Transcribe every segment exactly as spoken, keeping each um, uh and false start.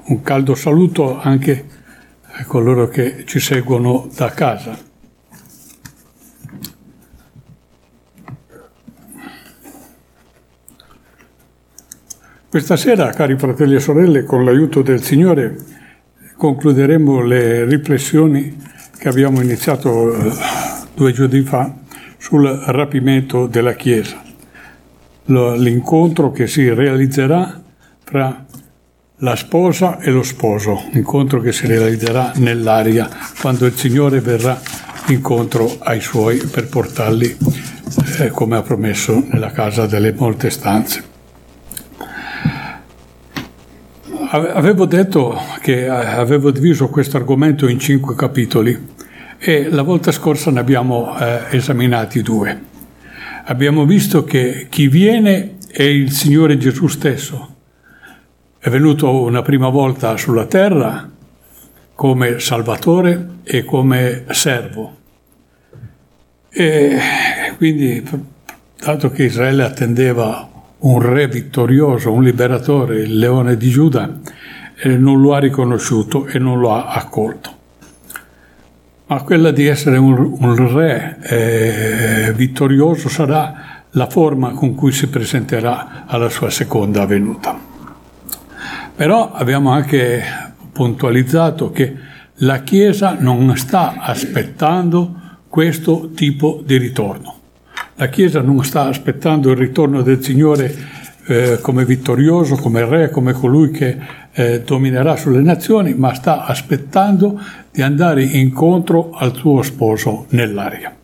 un caldo saluto anche a coloro che ci seguono da casa. Questa sera, cari fratelli e sorelle, con l'aiuto del Signore, concluderemo le riflessioni che abbiamo iniziato eh, due giorni fa sul rapimento della Chiesa, l'incontro che si realizzerà fra la sposa e lo sposo, incontro che si realizzerà nell'aria quando il Signore verrà incontro ai Suoi per portarli, eh, come ha promesso, nella casa delle molte stanze. Avevo detto che avevo diviso questo argomento in cinque capitoli e la volta scorsa ne abbiamo eh, esaminati due. Abbiamo visto che chi viene è il Signore Gesù stesso. È venuto una prima volta sulla terra come Salvatore e come servo. E quindi, dato che Israele attendeva un re vittorioso, un liberatore, il leone di Giuda, eh, non lo ha riconosciuto e non lo ha accolto. Ma quella di essere un, un re eh, vittorioso sarà la forma con cui si presenterà alla sua seconda venuta. Però abbiamo anche puntualizzato che la Chiesa non sta aspettando questo tipo di ritorno. La Chiesa non sta aspettando il ritorno del Signore eh, come vittorioso, come re, come colui che eh, dominerà sulle nazioni, ma sta aspettando di andare incontro al suo sposo nell'aria.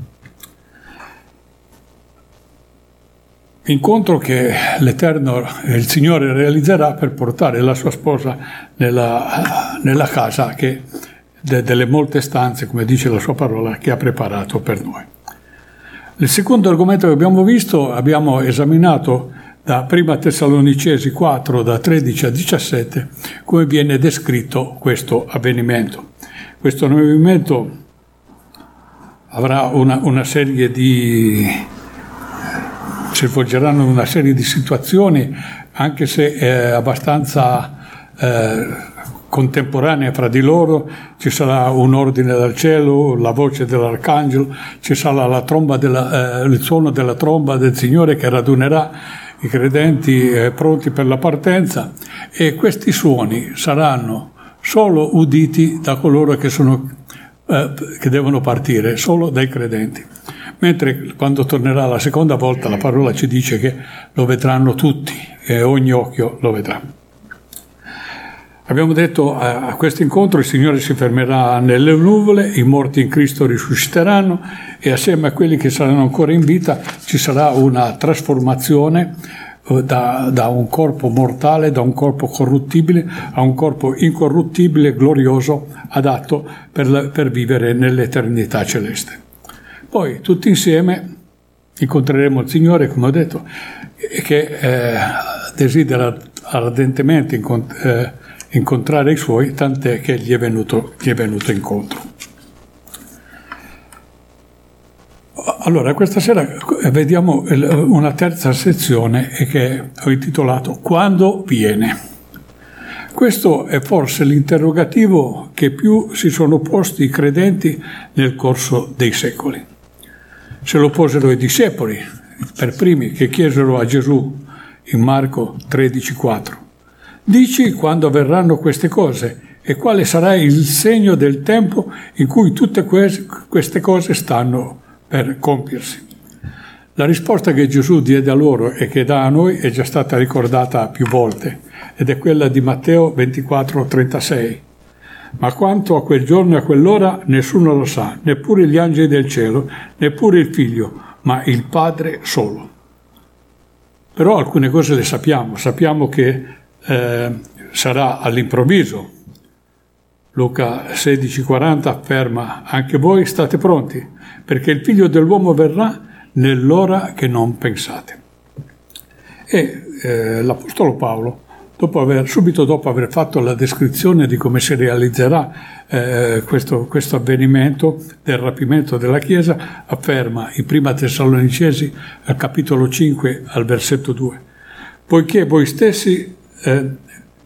Incontro che l'Eterno, il Signore, realizzerà per portare la sua sposa nella, nella casa che, de, delle molte stanze, come dice la sua parola, che ha preparato per noi. Il secondo argomento che abbiamo visto, abbiamo esaminato da Prima Tessalonicesi quattro, da tredici a diciassette, come viene descritto questo avvenimento. Questo avvenimento avrà una, una serie di... si svolgeranno una serie di situazioni, anche se è abbastanza eh, contemporanee fra di loro. Ci sarà un ordine dal cielo, la voce dell'arcangelo, ci sarà la tromba della, eh, il suono della tromba del Signore che radunerà i credenti eh, pronti per la partenza, e questi suoni saranno solo uditi da coloro che, sono, eh, che devono partire, solo dai credenti. Mentre quando tornerà la seconda volta la parola ci dice che lo vedranno tutti e ogni occhio lo vedrà. Abbiamo detto a, a questo incontro il Signore si fermerà nelle nuvole, i morti in Cristo risusciteranno e assieme a quelli che saranno ancora in vita ci sarà una trasformazione eh, da, da un corpo mortale, da un corpo corruttibile a un corpo incorruttibile, glorioso, adatto per, la, per vivere nell'eternità celeste. Poi tutti insieme incontreremo il Signore, come ho detto, che eh, desidera ardentemente incont- eh, incontrare i Suoi, tant'è che gli è venuto, gli è venuto incontro. Allora, questa sera vediamo una terza sezione che ho intitolato Quando viene. Questo è forse l'interrogativo che più si sono posti i credenti nel corso dei secoli. Se lo posero i discepoli, per primi, che chiesero a Gesù in Marco tredici quattro. Dici quando avverranno queste cose e quale sarà il segno del tempo in cui tutte queste cose stanno per compiersi. La risposta che Gesù diede a loro e che dà a noi è già stata ricordata più volte ed è quella di Matteo ventiquattro trentasei. Ma quanto a quel giorno e a quell'ora nessuno lo sa, neppure gli angeli del cielo, neppure il Figlio, ma il Padre solo. Però alcune cose le sappiamo, sappiamo che Eh, sarà all'improvviso. Luca sedici quaranta afferma: anche voi state pronti, perché il Figlio dell'uomo verrà nell'ora che non pensate. E eh, l'Apostolo Paolo, dopo aver, subito dopo aver fatto la descrizione di come si realizzerà eh, questo, questo avvenimento del rapimento della Chiesa, afferma in Prima Tessalonicesi al capitolo cinque al versetto due: poiché voi stessi Eh,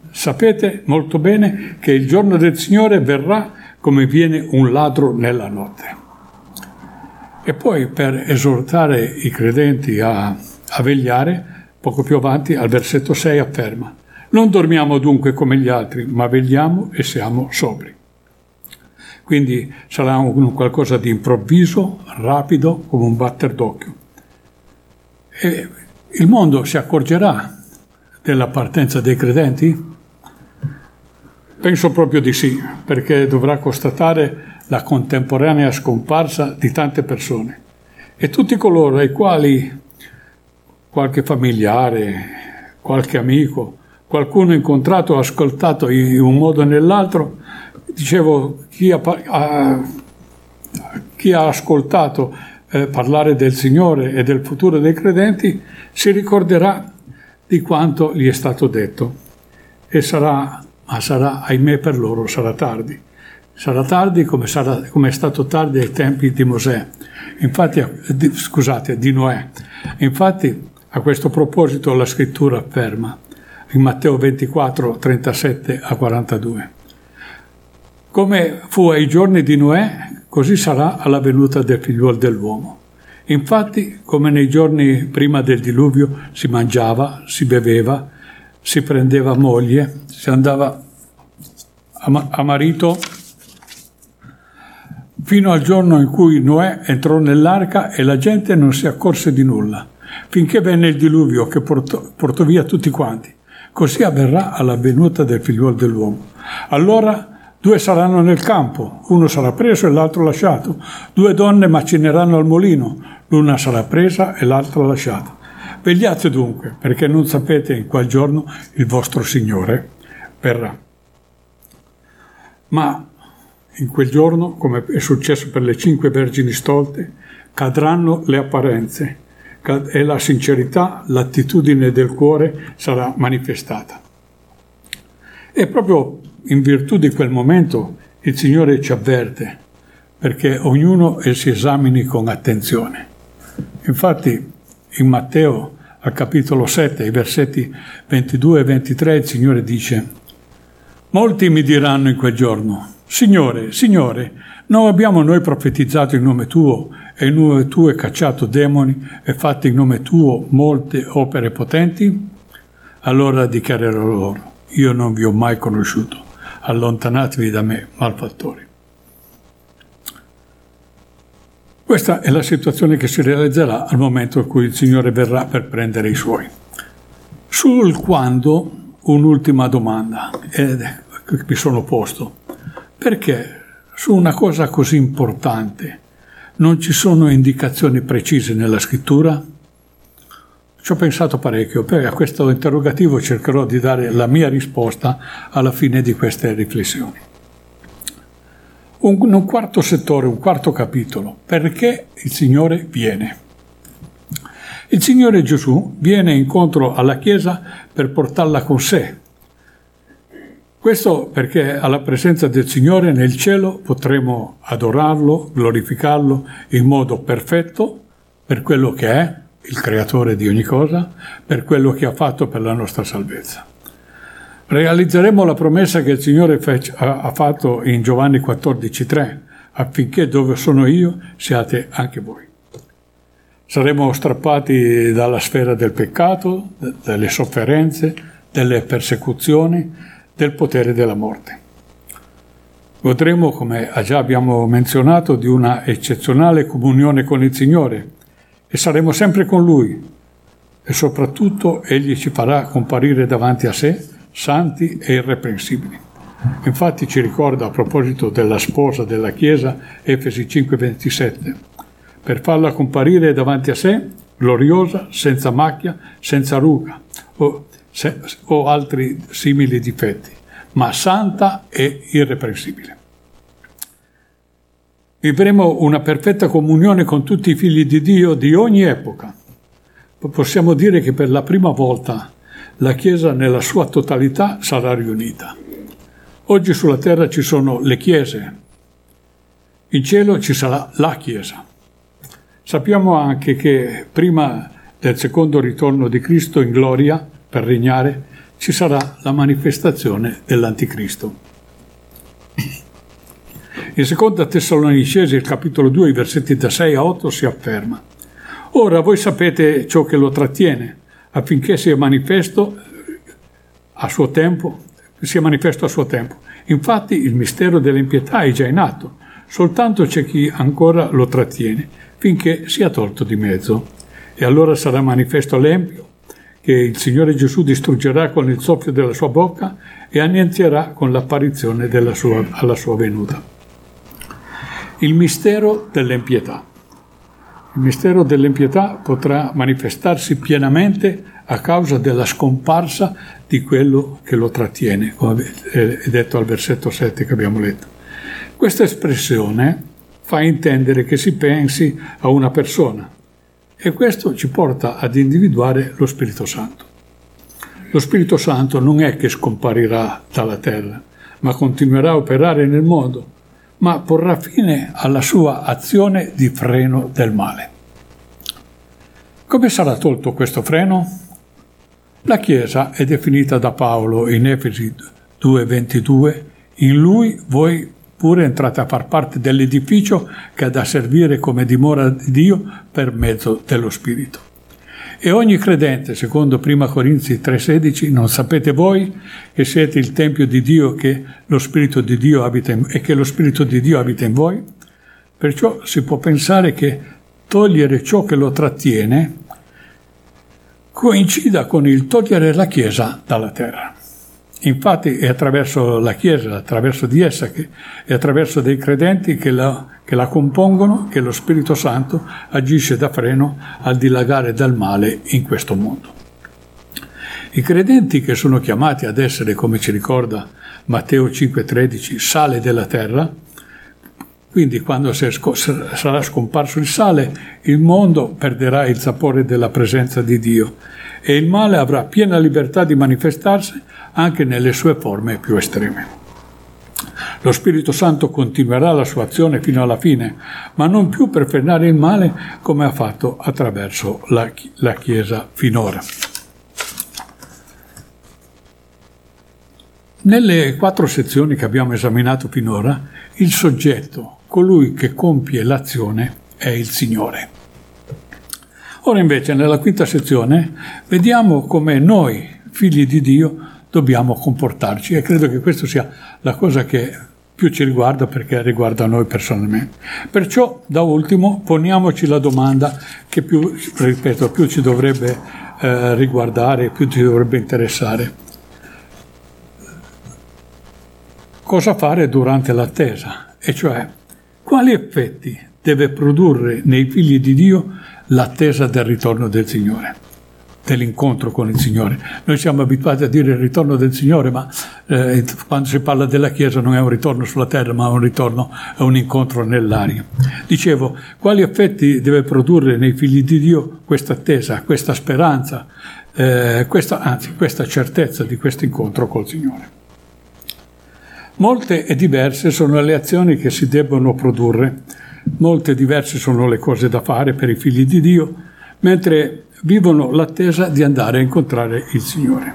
sapete molto bene che il giorno del Signore verrà come viene un ladro nella notte. E poi, per esortare i credenti a, a vegliare, poco più avanti al versetto sei afferma: non dormiamo dunque come gli altri, ma vegliamo e siamo sobri. Quindi sarà un qualcosa di improvviso, rapido, come un batter d'occhio. E il mondo si accorgerà della partenza dei credenti? Penso proprio di sì, perché dovrà constatare la contemporanea scomparsa di tante persone. E tutti coloro ai quali qualche familiare, qualche amico, qualcuno incontrato o ascoltato in un modo o nell'altro, dicevo, chi ha, ha, chi ha ascoltato eh, parlare del Signore e del futuro dei credenti si ricorderà di quanto gli è stato detto e sarà, ma sarà, ahimè per loro, sarà tardi. Sarà tardi come, sarà, come è stato tardi ai tempi di Mosè, infatti, di, scusate, di Noè. Infatti, a questo proposito la scrittura afferma in Matteo ventiquattro, trentasette a quarantadue: come fu ai giorni di Noè, così sarà alla venuta del figliuolo dell'uomo. Infatti, come nei giorni prima del diluvio si mangiava, si beveva, si prendeva moglie, si andava a, a marito, fino al giorno in cui Noè entrò nell'arca e la gente non si accorse di nulla, finché venne il diluvio che portò, portò via tutti quanti. Così avverrà alla venuta del figliuolo dell'uomo. Allora due saranno nel campo, uno sarà preso e l'altro lasciato. Due donne macineranno al molino, l'una sarà presa e l'altra lasciata. Vegliate dunque, perché non sapete in qual giorno il vostro Signore verrà. Ma in quel giorno, come è successo per le cinque vergini stolte, cadranno le apparenze e la sincerità, l'attitudine del cuore sarà manifestata. E proprio in virtù di quel momento il Signore ci avverte perché ognuno si esamini con attenzione. Infatti in Matteo al capitolo sette, i versetti ventidue e ventitré, il Signore dice: molti mi diranno in quel giorno: Signore, Signore, non abbiamo noi profetizzato in nome Tuo e in nome Tuo hai cacciato demoni e fatto in nome Tuo molte opere potenti? Allora dichiarerò loro: io non vi ho mai conosciuto, allontanatevi da me, malfattori. Questa è la situazione che si realizzerà al momento in cui il Signore verrà per prendere i Suoi. Sul quando, un'ultima domanda, ed che mi sono posto: perché su una cosa così importante non ci sono indicazioni precise nella scrittura? Ci ho pensato parecchio, poi a questo interrogativo cercherò di dare la mia risposta alla fine di queste riflessioni. Un, un quarto settore, un quarto capitolo: perché il Signore viene. Il Signore Gesù viene incontro alla Chiesa per portarla con sé. Questo perché alla presenza del Signore nel cielo potremo adorarlo, glorificarlo in modo perfetto per quello che è, il creatore di ogni cosa, per quello che ha fatto per la nostra salvezza. Realizzeremo la promessa che il Signore fece, ha, ha fatto in Giovanni quattordici tre, affinché dove sono io siate anche voi. Saremo strappati dalla sfera del peccato, delle sofferenze, delle persecuzioni, del potere della morte. Godremo, come già abbiamo menzionato, di una eccezionale comunione con il Signore e saremo sempre con Lui e soprattutto Egli ci farà comparire davanti a sé santi e irreprensibili. Infatti ci ricorda a proposito della sposa della Chiesa Efesi cinque ventisette: per farla comparire davanti a sé gloriosa, senza macchia, senza ruga o Se, o altri simili difetti, ma santa e irreprensibile. Vivremo una perfetta comunione con tutti i figli di Dio di ogni epoca. Possiamo dire che per la prima volta la Chiesa nella sua totalità sarà riunita. Oggi sulla terra ci sono le chiese, in cielo ci sarà la Chiesa. Sappiamo anche che prima del secondo ritorno di Cristo in gloria per regnare, ci sarà la manifestazione dell'Anticristo. In seconda Tessalonicesi, il capitolo due, i versetti da sei a otto, si afferma: ora voi sapete ciò che lo trattiene, affinché sia manifesto a suo tempo, sia manifesto a suo tempo. Infatti il mistero dell'impietà è già in atto, soltanto c'è chi ancora lo trattiene, finché sia tolto di mezzo. E allora sarà manifesto l'empio, che il Signore Gesù distruggerà con il soffio della sua bocca e annienterà con l'apparizione della sua, alla sua venuta. Il mistero dell'impietà. Il mistero dell'impietà potrà manifestarsi pienamente a causa della scomparsa di quello che lo trattiene, come è detto al versetto sette che abbiamo letto. Questa espressione fa intendere che si pensi a una persona, e questo ci porta ad individuare lo Spirito Santo. Lo Spirito Santo non è che scomparirà dalla terra, ma continuerà a operare nel mondo, ma porrà fine alla sua azione di freno del male. Come sarà tolto questo freno? La Chiesa è definita da Paolo in Efesi due ventidue: in lui voi pure entrate a far parte dell'edificio che ha da servire come dimora di Dio per mezzo dello Spirito. E ogni credente, secondo prima Corinzi tre sedici, non sapete voi che siete il Tempio di Dio che lo Spirito di Dio abita in, e che lo Spirito di Dio abita in voi? Perciò si può pensare che togliere ciò che lo trattiene coincida con il togliere la Chiesa dalla terra. Infatti è attraverso la Chiesa, attraverso di essa che, e attraverso dei credenti che la, che la compongono, che lo Spirito Santo agisce da freno al dilagare del male in questo mondo. I credenti che sono chiamati ad essere, come ci ricorda Matteo cinque tredici, sale della terra, quindi quando sarà scomparso il sale, il mondo perderà il sapore della presenza di Dio e il male avrà piena libertà di manifestarsi anche nelle sue forme più estreme. Lo Spirito Santo continuerà la sua azione fino alla fine, ma non più per frenare il male come ha fatto attraverso la, la Chiesa finora. Nelle quattro sezioni che abbiamo esaminato finora, il soggetto, colui che compie l'azione, è il Signore. Ora invece, nella quinta sezione, vediamo come noi, figli di Dio, dobbiamo comportarci, e credo che questa sia la cosa che più ci riguarda, perché riguarda noi personalmente. Perciò, da ultimo, poniamoci la domanda che più, ripeto, più ci dovrebbe eh, riguardare, più ci dovrebbe interessare. Cosa fare durante l'attesa? E cioè, quali effetti deve produrre nei figli di Dio l'attesa del ritorno del Signore, dell'incontro con il Signore? Noi siamo abituati a dire il ritorno del Signore, ma eh, quando si parla della Chiesa non è un ritorno sulla terra, ma un ritorno, è un incontro nell'aria. Dicevo, quali effetti deve produrre nei figli di Dio questa attesa, questa speranza, eh, questa, anzi questa certezza di questo incontro col Signore? Molte e diverse sono le azioni che si debbono produrre, molte diverse sono le cose da fare per i figli di Dio, mentre vivono l'attesa di andare a incontrare il Signore.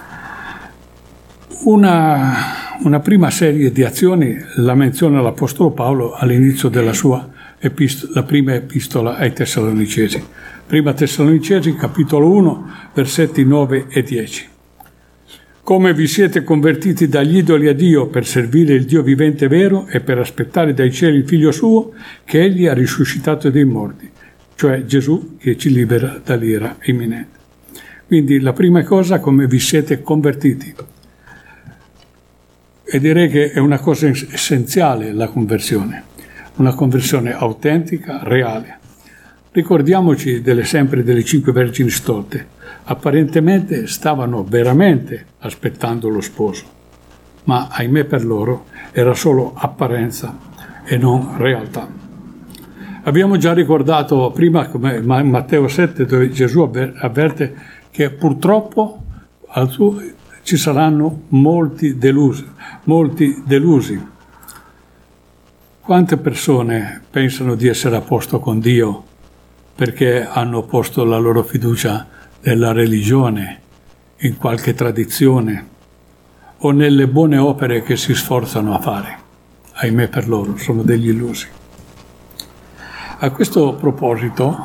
Una, una prima serie di azioni la menziona l'Apostolo Paolo all'inizio della sua epistola, la prima epistola ai Tessalonicesi. Prima Tessalonicesi, capitolo uno, versetti nove e dieci. Come vi siete convertiti dagli idoli a Dio per servire il Dio vivente e vero e per aspettare dai cieli il Figlio suo, che Egli ha risuscitato dai morti, cioè Gesù che ci libera dall'ira imminente. Quindi la prima cosa, come vi siete convertiti. E direi che è una cosa essenziale la conversione, una conversione autentica, reale. Ricordiamoci delle sempre delle cinque vergini stolte. Apparentemente stavano veramente aspettando lo sposo, ma ahimè per loro era solo apparenza e non realtà. Abbiamo già ricordato prima come Matteo sette, dove Gesù avverte che purtroppo al suo, ci saranno molti delusi, molti delusi. Quante persone pensano di essere a posto con Dio perché hanno posto la loro fiducia nella religione, in qualche tradizione o nelle buone opere che si sforzano a fare. Ahimè per loro, sono degli illusi. A questo proposito,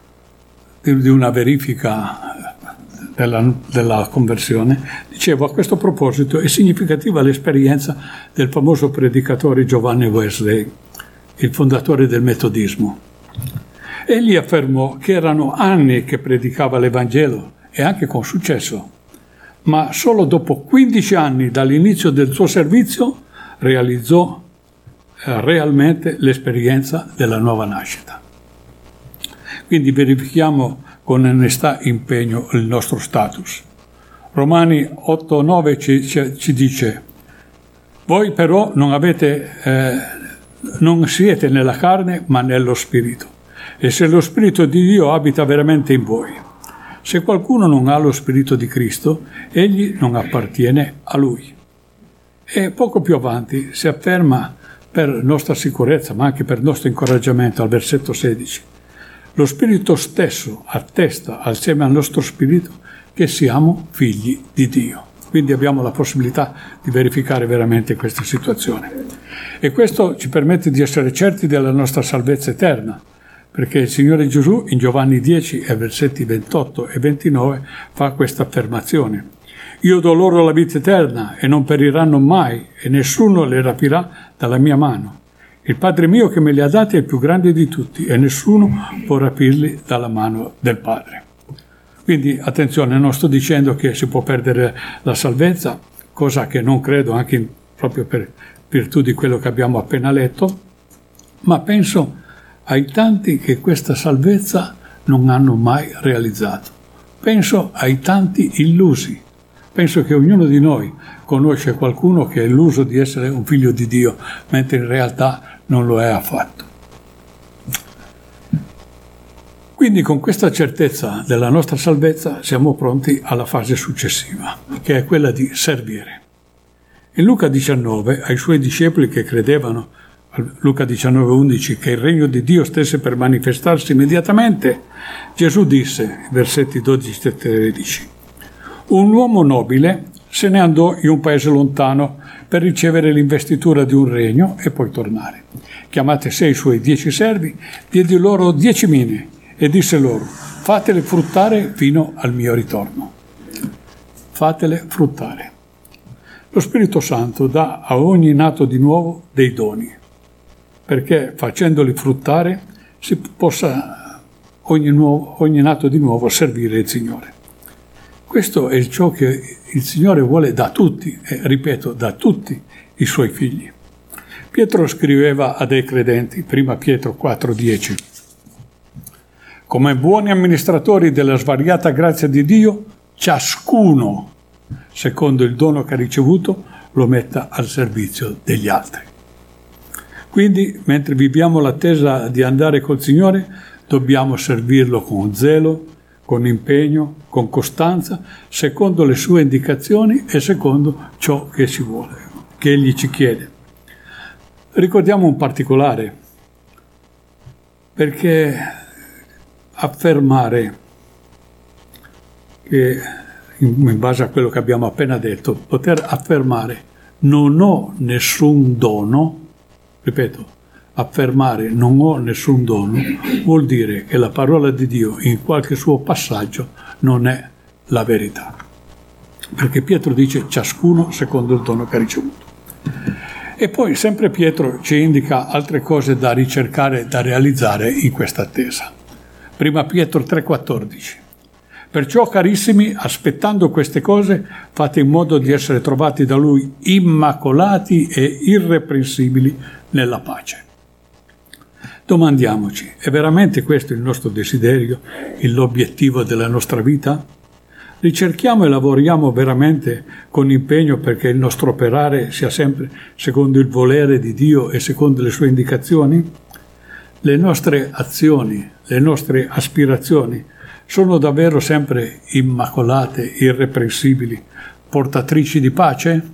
di una verifica della, della conversione, dicevo, a questo proposito è significativa l'esperienza del famoso predicatore Giovanni Wesley, il fondatore del metodismo. Egli affermò che erano anni che predicava l'Evangelo e anche con successo, ma solo dopo quindici anni dall'inizio del suo servizio realizzò eh, realmente l'esperienza della nuova nascita. Quindi verifichiamo con onestà e impegno il nostro status. Romani otto nove ci, ci, ci dice: voi però non avete, eh, non siete nella carne ma nello Spirito, e se lo Spirito di Dio abita veramente in voi. Se qualcuno non ha lo Spirito di Cristo, egli non appartiene a Lui. E poco più avanti si afferma, per nostra sicurezza, ma anche per nostro incoraggiamento, al versetto sedici: lo Spirito stesso attesta assieme al nostro Spirito che siamo figli di Dio. Quindi abbiamo la possibilità di verificare veramente questa situazione. E questo ci permette di essere certi della nostra salvezza eterna, perché il Signore Gesù in Giovanni dieci, e versetti ventotto e ventinove, fa questa affermazione: io do loro la vita eterna e non periranno mai, e nessuno le rapirà dalla mia mano. Il Padre mio che me li ha dati è il più grande di tutti, e nessuno può rapirli dalla mano del Padre. Quindi attenzione, non sto dicendo che si può perdere la salvezza, cosa che non credo, anche in, proprio per virtù di quello che abbiamo appena letto, ma penso ai tanti che questa salvezza non hanno mai realizzato. Penso ai tanti illusi. Penso che ognuno di noi conosce qualcuno che è illuso di essere un figlio di Dio, mentre in realtà non lo è affatto. Quindi con questa certezza della nostra salvezza siamo pronti alla fase successiva, che è quella di servire. In Luca diciannove, ai suoi discepoli che credevano, Luca diciannove undici, che il regno di Dio stesse per manifestarsi immediatamente, Gesù disse, versetti dodici e tredici: un uomo nobile se ne andò in un paese lontano per ricevere l'investitura di un regno e poi tornare. Chiamate sei i suoi dieci servi, diede loro dieci mine e disse loro: fatele fruttare fino al mio ritorno. Fatele fruttare. Lo Spirito Santo dà a ogni nato di nuovo dei doni, perché facendoli fruttare si possa ogni, nuovo, ogni nato di nuovo servire il Signore. Questo è ciò che il Signore vuole da tutti, e ripeto, da tutti i Suoi figli. Pietro scriveva a dei credenti, prima Pietro quattro dieci: come buoni amministratori della svariata grazia di Dio, ciascuno, secondo il dono che ha ricevuto, lo metta al servizio degli altri. Quindi, mentre viviamo l'attesa di andare col Signore, dobbiamo servirlo con zelo, con impegno, con costanza, secondo le sue indicazioni e secondo ciò che si vuole, che Egli ci chiede. Ricordiamo un particolare, perché affermare che, in base a quello che abbiamo appena detto, poter affermare non ho nessun dono, ripeto, affermare non ho nessun dono vuol dire che la parola di Dio in qualche suo passaggio non è la verità, perché Pietro dice ciascuno secondo il dono che ha ricevuto. E poi sempre Pietro ci indica altre cose da ricercare, da realizzare in questa attesa. Prima Pietro tre quattordici: perciò carissimi, aspettando queste cose, fate in modo di essere trovati da Lui immacolati e irreprensibili nella pace. Domandiamoci, è veramente questo il nostro desiderio, l'obiettivo della nostra vita? Ricerchiamo e lavoriamo veramente con impegno perché il nostro operare sia sempre secondo il volere di Dio e secondo le sue indicazioni? Le nostre azioni, le nostre aspirazioni sono davvero sempre immacolate, irreprensibili, portatrici di pace?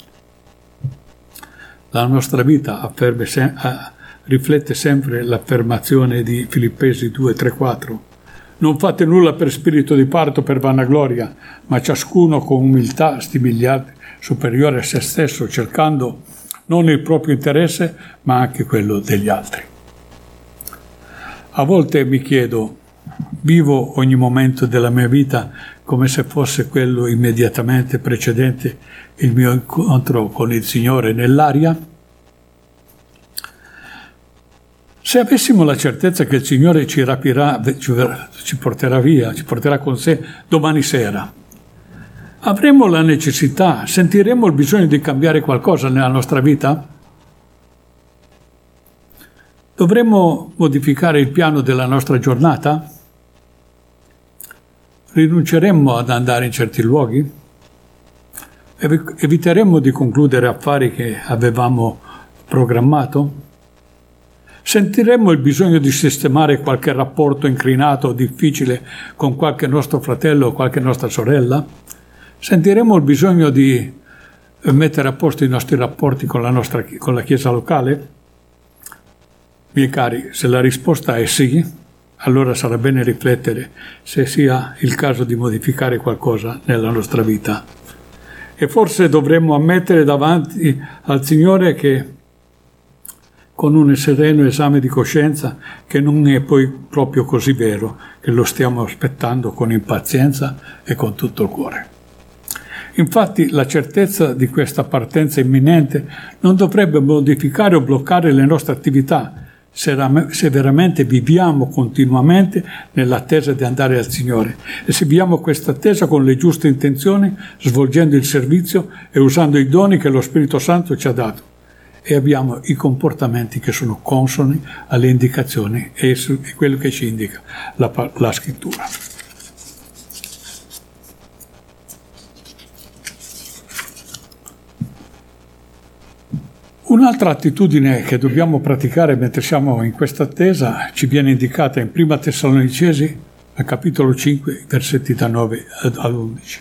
La nostra vita afferma sempre, riflette sempre l'affermazione di Filippesi due tre quattro: Non fate nulla per spirito di parto, per vanagloria, ma ciascuno con umiltà stimigliate superiore a se stesso, cercando non il proprio interesse, ma anche quello degli altri. A volte mi chiedo, vivo ogni momento della mia vita come se fosse quello immediatamente precedente il mio incontro con il Signore nell'aria? Se avessimo la certezza che il Signore ci rapirà, ci porterà via, ci porterà con sé domani sera, avremo la necessità, sentiremo il bisogno di cambiare qualcosa nella nostra vita? Dovremmo modificare il piano della nostra giornata? Rinunceremmo ad andare in certi luoghi? Eviteremmo di concludere affari che avevamo programmato? Sentiremmo il bisogno di sistemare qualche rapporto inclinato o difficile con qualche nostro fratello o qualche nostra sorella? Sentiremmo il bisogno di mettere a posto i nostri rapporti con la nostra, con la Chiesa locale? Miei cari, se la risposta è sì, allora sarà bene riflettere se sia il caso di modificare qualcosa nella nostra vita. E forse dovremmo ammettere davanti al Signore che, con un sereno esame di coscienza, che non è poi proprio così vero, che lo stiamo aspettando con impazienza e con tutto il cuore. Infatti la certezza di questa partenza imminente non dovrebbe modificare o bloccare le nostre attività, se veramente viviamo continuamente nell'attesa di andare al Signore e se viviamo questa attesa con le giuste intenzioni, svolgendo il servizio e usando i doni che lo Spirito Santo ci ha dato, e abbiamo i comportamenti che sono consoni alle indicazioni e quello che ci indica la, la Scrittura. Un'altra attitudine che dobbiamo praticare mentre siamo in questa attesa ci viene indicata in Prima Tessalonicesi, al capitolo cinque, versetti da nove ad undici,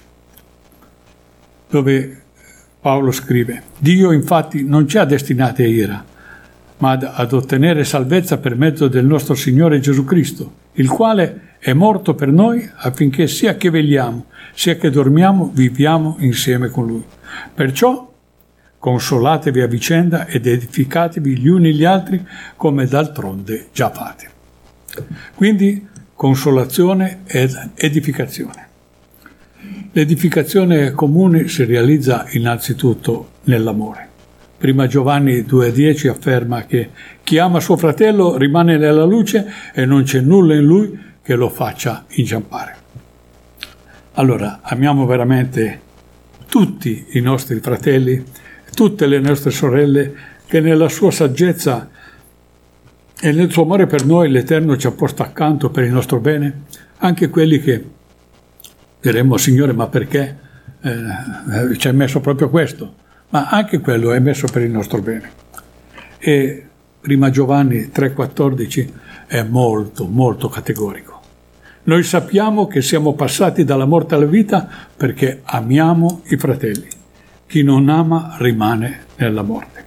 dove Paolo scrive: Dio infatti non ci ha destinati a ira, ma ad, ad ottenere salvezza per mezzo del nostro Signore Gesù Cristo, il quale è morto per noi affinché sia che vegliamo, sia che dormiamo, viviamo insieme con Lui. Perciò consolatevi a vicenda ed edificatevi gli uni gli altri come d'altronde già fate. Quindi consolazione ed edificazione. L'edificazione comune si realizza innanzitutto nell'amore. Prima Giovanni due dieci afferma che chi ama suo fratello rimane nella luce e non c'è nulla in lui che lo faccia inciampare. Allora, amiamo veramente tutti i nostri fratelli, tutte le nostre sorelle, che nella sua saggezza e nel suo amore per noi l'Eterno ci ha posto accanto per il nostro bene, anche quelli che diremmo: Signore, ma perché eh, ci hai messo proprio questo? Ma anche quello è messo per il nostro bene. E prima Giovanni tre quattordici è molto, molto categorico. Noi sappiamo che siamo passati dalla morte alla vita perché amiamo i fratelli. Chi non ama rimane nella morte.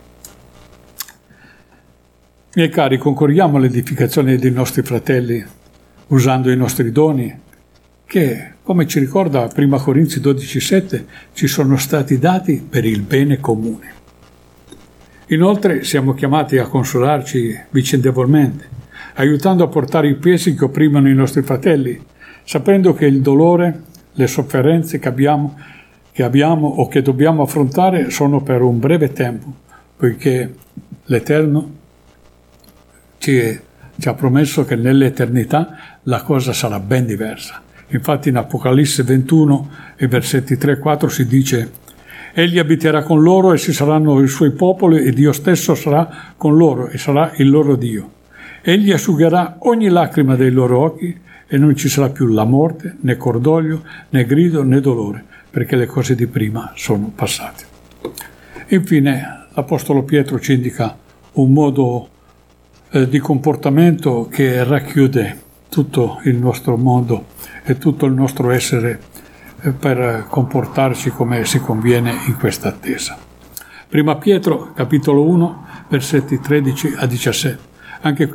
Miei cari, concorriamo all'edificazione dei nostri fratelli usando i nostri doni che, come ci ricorda Prima Corinzi dodici sette, ci sono stati dati per il bene comune. Inoltre siamo chiamati a consolarci vicendevolmente, aiutando a portare i pesi che opprimono i nostri fratelli, sapendo che il dolore, le sofferenze che abbiamo che abbiamo o che dobbiamo affrontare sono per un breve tempo, poiché l'Eterno ci, ci ha promesso che nell'eternità la cosa sarà ben diversa. Infatti in Apocalisse ventuno, e versetti tre e quattro, si dice: Egli abiterà con loro e si saranno i suoi popoli e Dio stesso sarà con loro e sarà il loro Dio. Egli asciugherà ogni lacrima dei loro occhi e non ci sarà più la morte, né cordoglio, né grido, né dolore, perché le cose di prima sono passate. Infine, l'Apostolo Pietro ci indica un modo eh, di comportamento che racchiude tutto il nostro mondo e tutto il nostro essere eh, per comportarci come si conviene in questa attesa. Prima Pietro, capitolo uno, versetti tredici a diciassette. Anche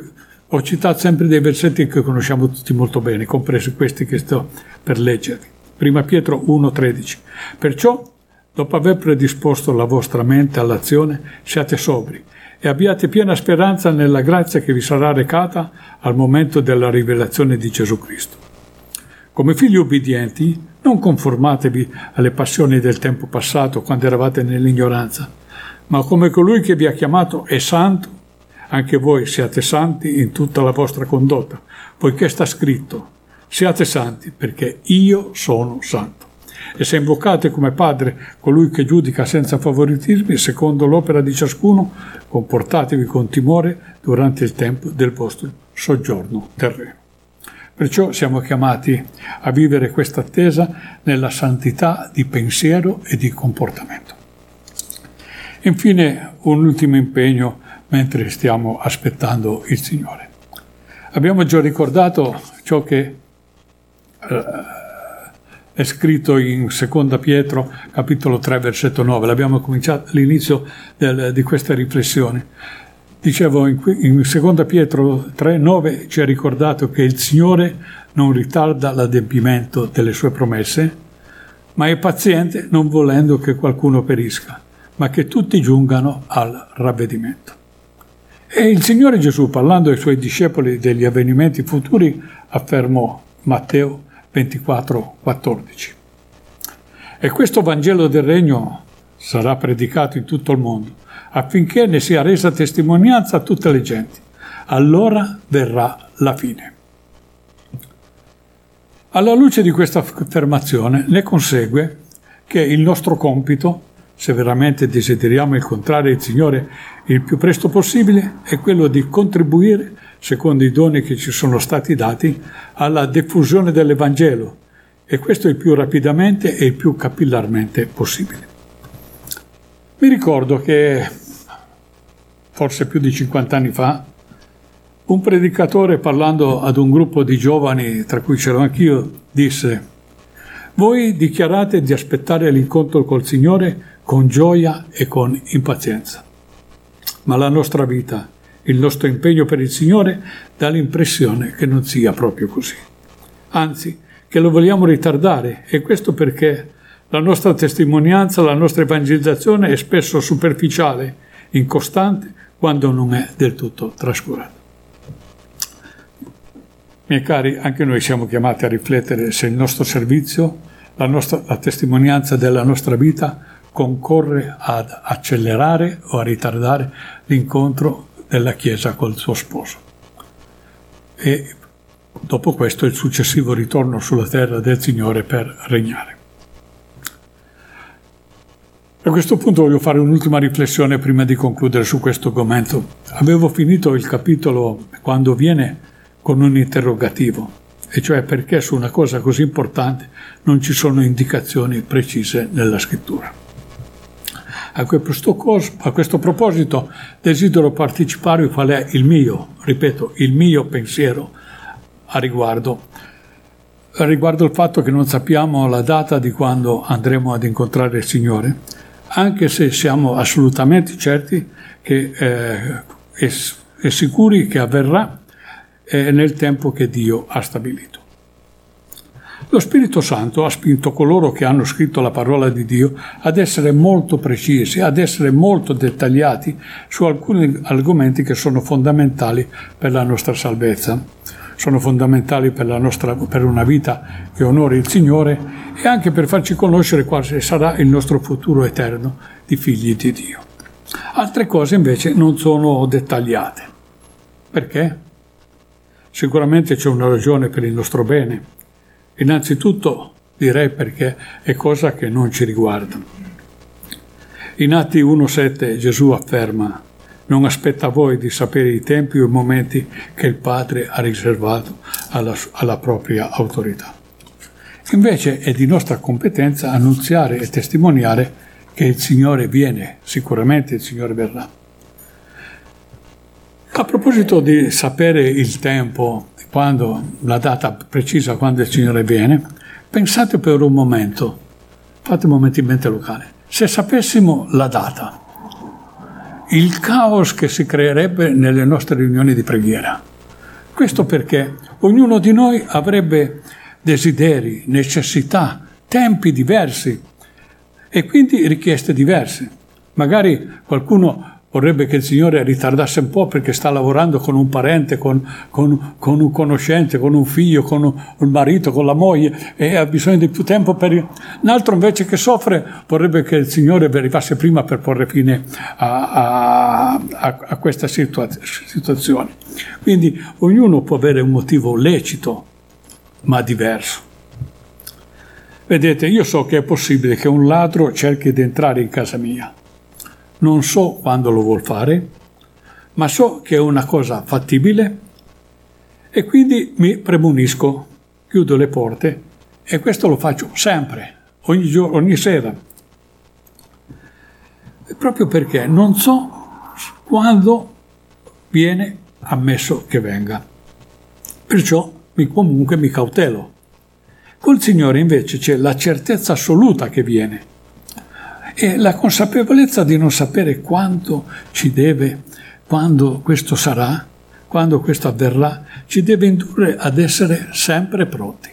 Ho citato sempre dei versetti che conosciamo tutti molto bene, compresi questi che sto per leggervi. Prima Pietro uno tredici. Perciò, dopo aver predisposto la vostra mente all'azione, siate sobri e abbiate piena speranza nella grazia che vi sarà recata al momento della rivelazione di Gesù Cristo. Come figli ubbidienti, non conformatevi alle passioni del tempo passato, quando eravate nell'ignoranza, ma come colui che vi ha chiamato è santo, anche voi siate santi in tutta la vostra condotta, poiché sta scritto, siate santi perché io sono santo. E se invocate come Padre colui che giudica senza favoritismi, secondo l'opera di ciascuno, comportatevi con timore durante il tempo del vostro soggiorno terreno. Perciò siamo chiamati a vivere questa attesa nella santità di pensiero e di comportamento. Infine, un ultimo impegno mentre stiamo aspettando il Signore. Abbiamo già ricordato ciò che eh, è scritto in Seconda Pietro, capitolo tre, versetto nove. L'abbiamo cominciato all'inizio del, di questa riflessione. Dicevo, in, in Seconda Pietro tre nove ci ha ricordato che il Signore non ritarda l'adempimento delle sue promesse, ma è paziente, non volendo che qualcuno perisca, ma che tutti giungano al ravvedimento. E il Signore Gesù, parlando ai Suoi discepoli degli avvenimenti futuri, affermò, Matteo ventiquattro quattordici. E questo Vangelo del Regno sarà predicato in tutto il mondo, affinché ne sia resa testimonianza a tutte le genti. Allora verrà la fine. Alla luce di questa affermazione ne consegue che il nostro compito, se veramente desideriamo incontrare il Signore il più presto possibile, è quello di contribuire, secondo i doni che ci sono stati dati, alla diffusione dell'Evangelo, e questo il più rapidamente e il più capillarmente possibile. Mi ricordo che, forse più di cinquanta anni fa, un predicatore, parlando ad un gruppo di giovani, tra cui c'ero anch'io, disse: «Voi dichiarate di aspettare l'incontro col Signore con gioia e con impazienza. Ma la nostra vita, il nostro impegno per il Signore dà l'impressione che non sia proprio così. Anzi, che lo vogliamo ritardare, e questo perché la nostra testimonianza, la nostra evangelizzazione è spesso superficiale, incostante, quando non è del tutto trascurata». Miei cari, anche noi siamo chiamati a riflettere se il nostro servizio, la, nostra, la testimonianza della nostra vita concorre ad accelerare o a ritardare l'incontro della Chiesa col suo sposo. E dopo questo il successivo ritorno sulla terra del Signore per regnare. A questo punto voglio fare un'ultima riflessione prima di concludere su questo argomento. Avevo finito il capitolo quando viene con un interrogativo, e cioè perché su una cosa così importante non ci sono indicazioni precise nella Scrittura. A questo, cos- a questo proposito desidero partecipare qual è il mio, ripeto, il mio pensiero a riguardo, a riguardo il fatto che non sappiamo la data di quando andremo ad incontrare il Signore, anche se siamo assolutamente certi che eh, è, è sicuri che avverrà eh, nel tempo che Dio ha stabilito. Lo Spirito Santo ha spinto coloro che hanno scritto la parola di Dio ad essere molto precisi, ad essere molto dettagliati su alcuni argomenti che sono fondamentali per la nostra salvezza, sono fondamentali per, la nostra, per una vita che onori il Signore e anche per farci conoscere quale sarà il nostro futuro eterno di figli di Dio. Altre cose invece non sono dettagliate. Perché? Sicuramente c'è una ragione per il nostro bene. Innanzitutto direi perché è cosa che non ci riguarda. In Atti uno sette Gesù afferma: non aspetta a voi di sapere i tempi o i momenti che il Padre ha riservato alla, alla propria autorità. Invece è di nostra competenza annunziare e testimoniare che il Signore viene, sicuramente il Signore verrà. A proposito di sapere il tempo, quando la data precisa quando il Signore viene, pensate per un momento, fate un momento in mente locale, se sapessimo la data, il caos che si creerebbe nelle nostre riunioni di preghiera, Questo perché ognuno di noi avrebbe desideri, necessità, tempi diversi e quindi richieste diverse. Magari qualcuno vorrebbe che il Signore ritardasse un po' perché sta lavorando con un parente, con, con, con un conoscente, con un figlio, con un, un marito, con la moglie e ha bisogno di più tempo per... Un altro invece che soffre vorrebbe che il Signore arrivasse prima per porre fine a, a, a, a questa situa- situazione. Quindi ognuno può avere un motivo lecito ma diverso. Vedete, io so che è possibile che un ladro cerchi di entrare in casa mia. Non so quando lo vuol fare, ma so che è una cosa fattibile e quindi mi premunisco, chiudo le porte e questo lo faccio sempre, ogni giorno, ogni sera. Proprio perché non so quando viene ammesso che venga. Perciò mi, comunque mi cautelo. Col Signore invece c'è la certezza assoluta che viene. E la consapevolezza di non sapere quanto ci deve, quando questo sarà, quando questo avverrà, ci deve indurre ad essere sempre pronti.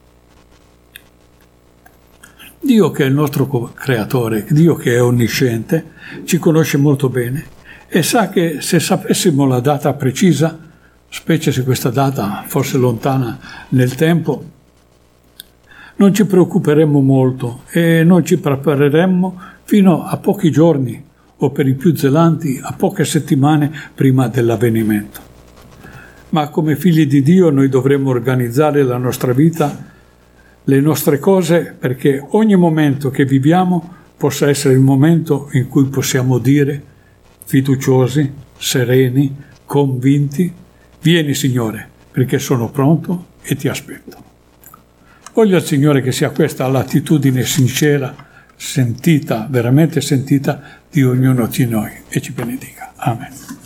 Dio che è il nostro creatore, Dio che è onnisciente, ci conosce molto bene e sa che se sapessimo la data precisa, specie se questa data fosse lontana nel tempo, non ci preoccuperemmo molto e non ci prepareremmo fino a pochi giorni o per i più zelanti a poche settimane prima dell'avvenimento. Ma come figli di Dio noi dovremmo organizzare la nostra vita, le nostre cose, perché ogni momento che viviamo possa essere il momento in cui possiamo dire, fiduciosi, sereni, convinti, vieni Signore, perché sono pronto e ti aspetto. Voglio al Signore che sia questa l'attitudine sincera, sentita, veramente sentita di ognuno di noi e ci benedica. Amen.